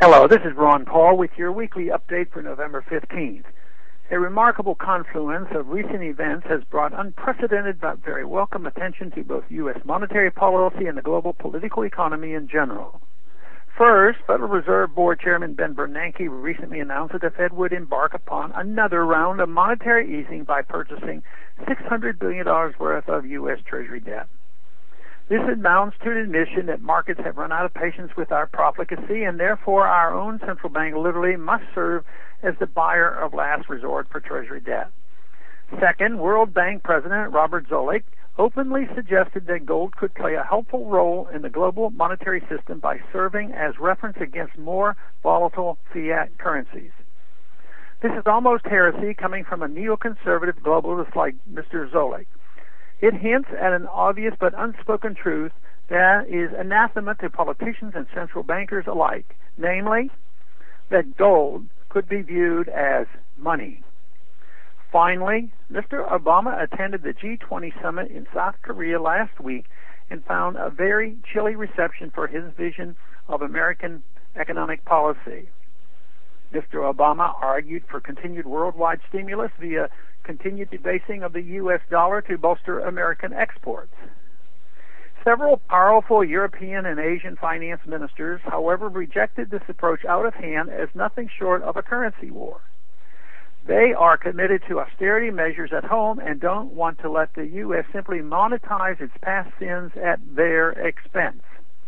Hello, this is Ron Paul with your weekly update for November 15th. A remarkable confluence of recent events has brought unprecedented but very welcome attention to both U.S. monetary policy and the global political economy in general. First, Federal Reserve Board Chairman Ben Bernanke recently announced that the Fed would embark upon another round of monetary easing by purchasing $600 billion worth of U.S. Treasury debt. This amounts to an admission that markets have run out of patience with our profligacy, and therefore our own central bank literally must serve as the buyer of last resort for Treasury debt. Second, World Bank President Robert Zoellick openly suggested that gold could play a helpful role in the global monetary system by serving as reference against more volatile fiat currencies. This is almost heresy coming from a neoconservative globalist like Mr. Zoellick. It hints at an obvious but unspoken truth that is anathema to politicians and central bankers alike, namely that gold could be viewed as money. Finally, Mr. Obama attended the G20 summit in South Korea last week and found a very chilly reception for his vision of American economic policy. Mr. Obama argued for continued worldwide stimulus via continued debasing of the U.S. dollar to bolster American exports. Several powerful European and Asian finance ministers, however, rejected this approach out of hand as nothing short of a currency war. They are committed to austerity measures at home and don't want to let the U.S. simply monetize its past sins at their expense.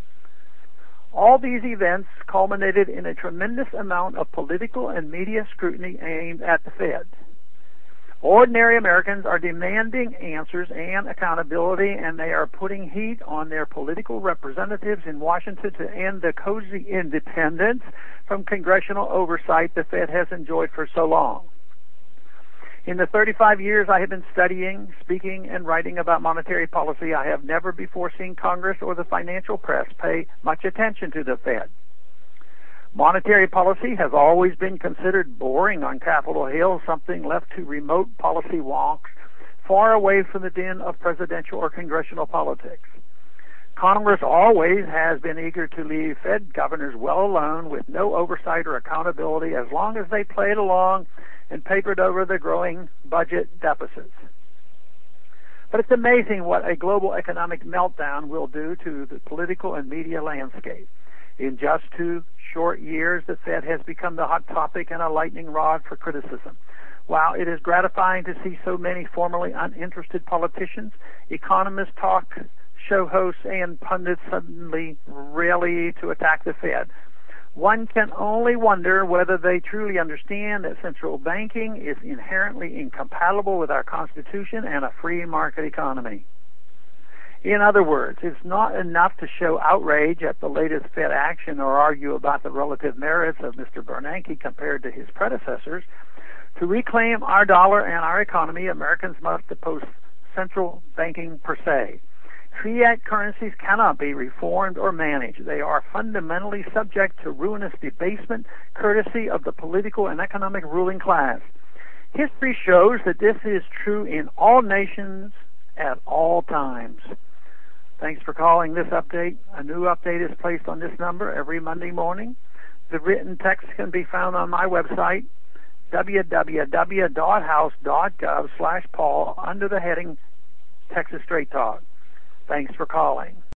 All these events culminated in a tremendous amount of political and media scrutiny aimed at the Fed. Ordinary Americans are demanding answers and accountability, and they are putting heat on their political representatives in Washington to end the cozy independence from congressional oversight the Fed has enjoyed for so long. In the 35 years I have been studying, speaking, and writing about monetary policy, I have never before seen Congress or the financial press pay much attention to the Fed. Monetary policy has always been considered boring on Capitol Hill, something left to remote policy wonks far away from the din of presidential or congressional politics. Congress always has been eager to leave Fed governors well alone with no oversight or accountability as long as they played along and papered over the growing budget deficits. But it's amazing what a global economic meltdown will do to the political and media landscape. In just 2 short years, the Fed has become the hot topic and a lightning rod for criticism. While it is gratifying to see so many formerly uninterested politicians, economists, talk show hosts, and pundits suddenly rally to attack the Fed, one can only wonder whether they truly understand that central banking is inherently incompatible with our Constitution and a free market economy. In other words, it's not enough to show outrage at the latest Fed action or argue about the relative merits of Mr. Bernanke compared to his predecessors. To reclaim our dollar and our economy, Americans must oppose central banking per se. Fiat currencies cannot be reformed or managed. They are fundamentally subject to ruinous debasement, courtesy of the political and economic ruling class. History shows that this is true in all nations at all times. Thanks for calling this update. A new update is placed on this number every Monday morning. The written text can be found on my website, www.house.gov/Paul, under the heading Texas Straight Talk. Thanks for calling.